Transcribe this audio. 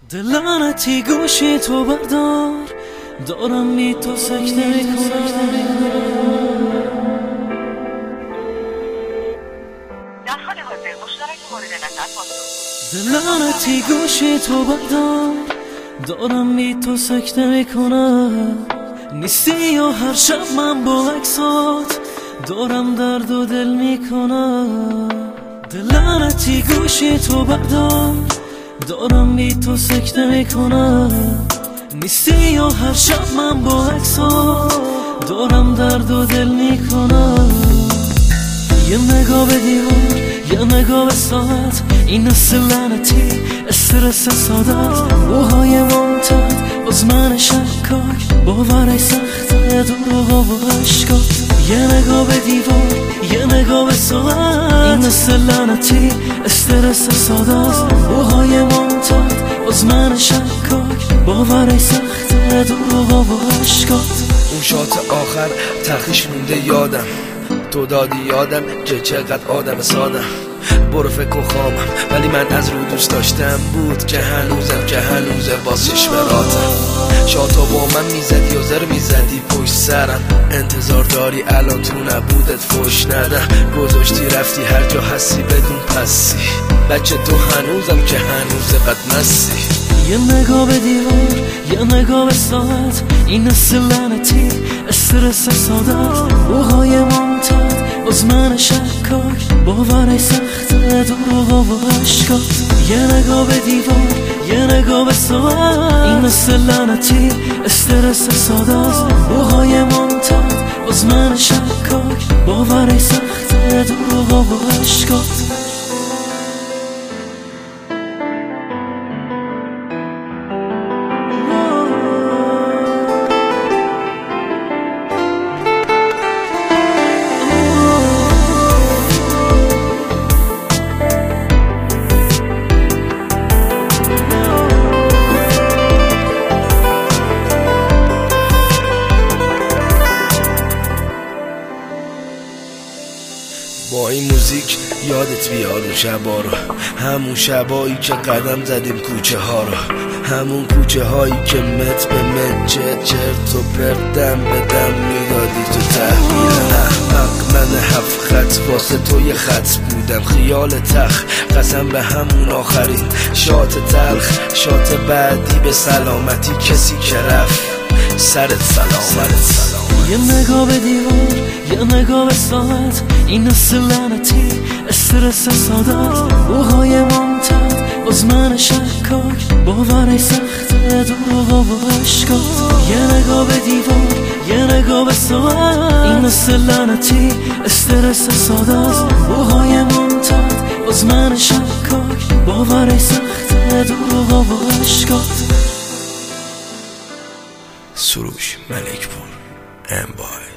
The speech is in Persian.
دلانتی گوشی تو بردار، دارم بی تو سکته میکنم. در حال حاضر مشترک مورد نظر پاسخ. دلانتی گوشی تو بردار، دارم بی تو سکته میکنم. نیستی یا هر شب من با عکسات دارم درد و دل میکنم. دلانتی گوشی تو بردار، دارم بی تو سکته میکنم. نیستی یا هر شب من با عکسات دارم درد و دل میکنم. یه نگاه به دیوار، یه نگاه به ساعت، این اصل لعنتی استرس سادت، روهای منتد باز من شکاک، باورای سخته دروغا و عشقات. یه نگاه به دیوار، یه نگاه به ساعت، این اصل لعنتی استرس سادت، روهای منتد باز من شکاک، باورای سخته دروغا و عشقات. اون شات آخر تخیش مونده یادم، تو دادی یادم که چقدر آدم سادم. برو فکر و خوابم ولی من از رو دوست داشتم بود که هنوزه باز چشمراتم. شاتا با من میزدی یا زر میزدی پشت سرم، انتظار داری الان تو نبودت فوش ندم. گذاشتی رفتی هر جا هستی بدون پسی، بچه تو هنوزم که هنوزه بدمستی. یه نگاه به دیوار، یه نگاه به ساعت، این اصل لعنتی استرس سادت، روهای منتد باز من شکاک، باورای سخته دروغا و عشقات. یه نگاه به دیوار، یه نگاه به ساعت، این اصل لعنتی استرس سادت، روهای منتد باز من شکاک، باورای سخته دروغا و عشقات. با این موزیک یادت بیار اون شبا رو، همون شبایی که قدم زدیم کوچه ها رو، همون کوچه هایی که مت به مت چرت و پرت دم به دم میدادی تو تحویل. احمق من 7 خط واسه تو یه خط بودم، خیال تخ قسم به همون آخرین شات تلخ، شات بعدی به سلامتی کسی که رفت سرت سلامت. یه نگاه به دیوار، یه نگاه به ساعت، این اصل لعنتی استرس سادت، روهای منتد باز من شکاک، باورای سخته دروغا و عشقات. یه نگاه به دیوار، یه نگاه به ساعت، این اصل لعنتی استرس سادت، روهای منتد باز من شکاک، باورای سخته دروغا و عشقات. سروش ملکپور M-Boy.